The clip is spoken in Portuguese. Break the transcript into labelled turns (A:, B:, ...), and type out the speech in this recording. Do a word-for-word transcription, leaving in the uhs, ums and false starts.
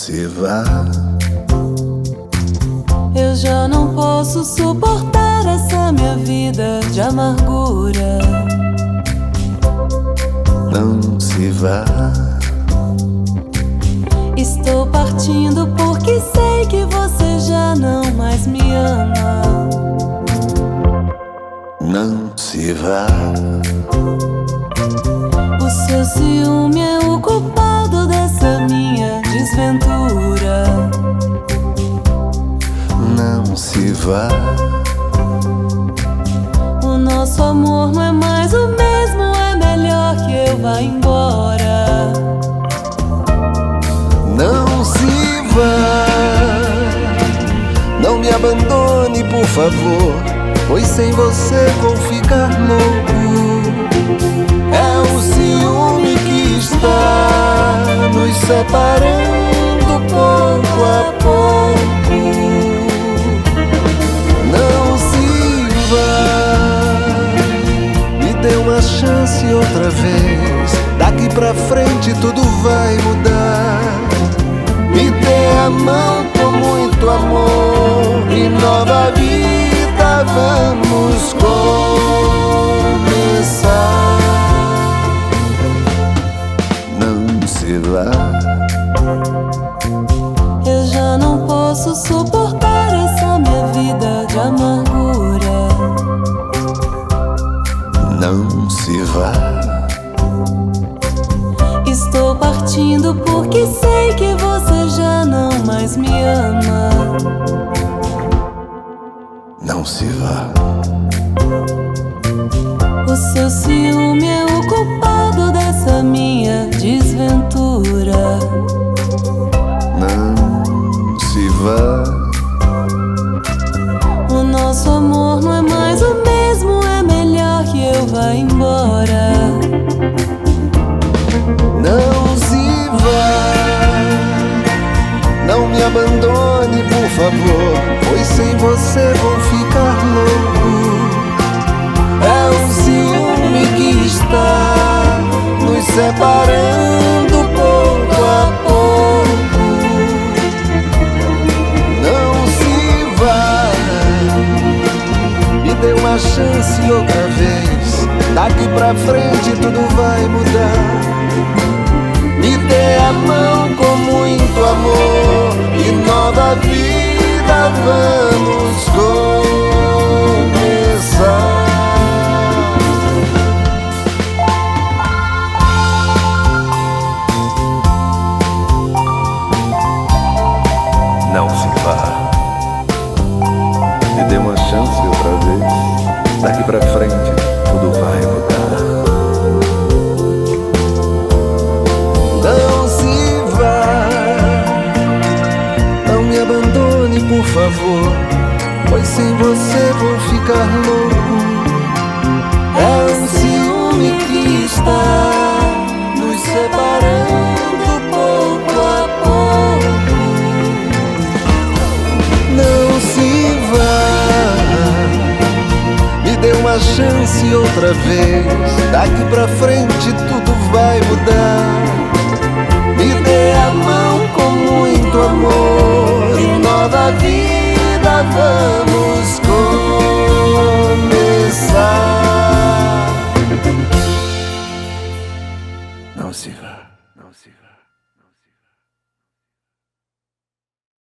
A: se vá.
B: Eu já não posso suportar essa minha vida de amargura.
A: Não se vá.
B: Estou partindo porque sei que você já não mais me ama.
A: Não se vá.
B: O seu ciúme é o culpado dessa minha desventura.
A: Não se vá.
B: O nosso amor não é mais o mesmo, é melhor que eu vá embora.
A: Não se vá. Não me abandone, por favor, pois sem você vou ficar louco. É o ciúme que está nos separando pouco a pouco. Não se vá. Me dê uma chance outra vez. Daqui pra frente tudo vai mudar. Me dê a mão com muito amor e nova vida vamos começar. Não se vá.
B: Eu já não posso suportar essa minha vida de amargura.
A: Não se vá.
B: Estou partindo porque sei que você já não mais me ama.
A: Não se vá.
B: O seu ciúme é o culpado dessa minha desventura.
A: Não se vá.
B: O nosso amor não é mais o mesmo, é melhor que eu vá embora.
A: Não se vá. Não me abandone, por favor, pois sem você vou ficar louco. É o ciúme que está nos separando pouco a pouco. Não se vá. Me dê uma chance outra vez. Daqui pra frente tudo vai mudar. Me dê a mão com muito amor e nova vida vamos começar. Não se vá. Me dê uma chance outra vez. Daqui pra frente tudo vai mudar. Não se vá. Não me abandone, por favor, pois sem você vou ficar louco. É o ciúme que está nos separando pouco a pouco. Não se vá. Me dê uma chance outra vez. Daqui pra frente tudo vai mudar. Me dê a mão com muito amor e nova vida vamos começar. Não se vá, não se vá.